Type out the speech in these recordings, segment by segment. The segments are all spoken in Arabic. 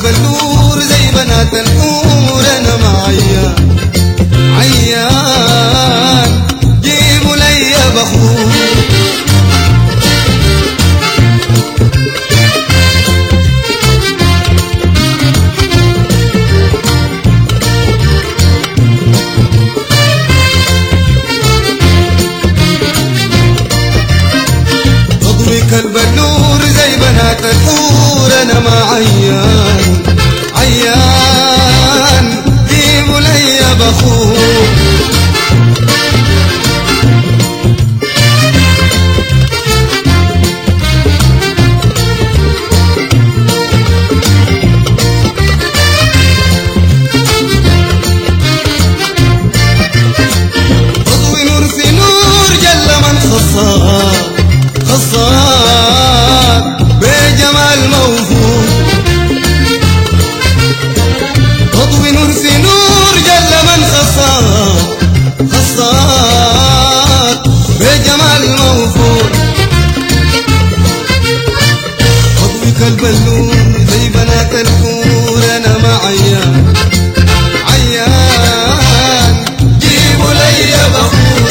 البلور زي بنات الحور انا ما عيان عيان جيبوا لي بخور البلور زي بنات الحور انا ما عيان عيان جيبوا لي بخور اضوي نور في نور جل من خصاك خصاك بجمال موفور اضوي نور في نور جل من خصاك خصاك بجمال موفور اضوي كالبلور زي بنات الحور انا ما عيان عيان جيبوا لي بخور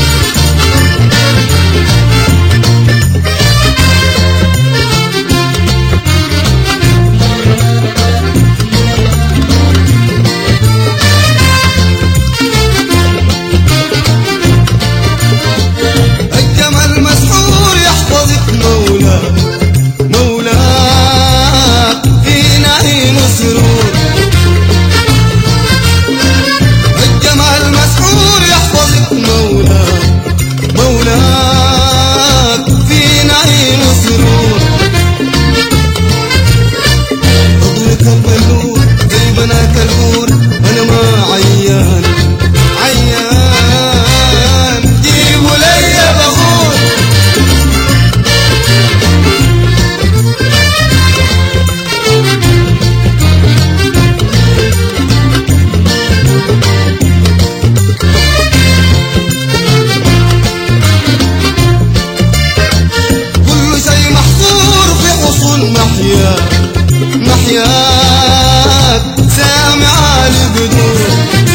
محياك سامع البدور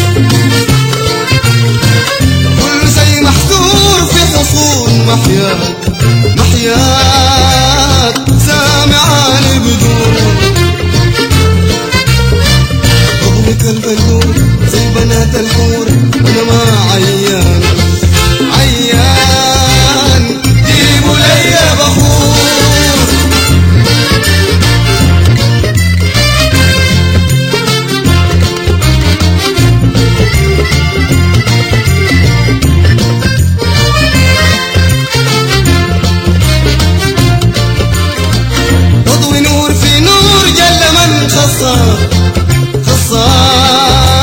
كل شيء محصور في حصون محياك محياك سامع البدور اضوك البلور زي بنات الحور انا ما عيان عيان جيبوا لي بخور خصاك خصاك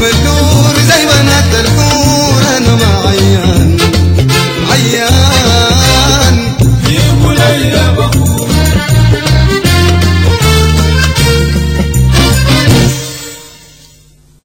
ملول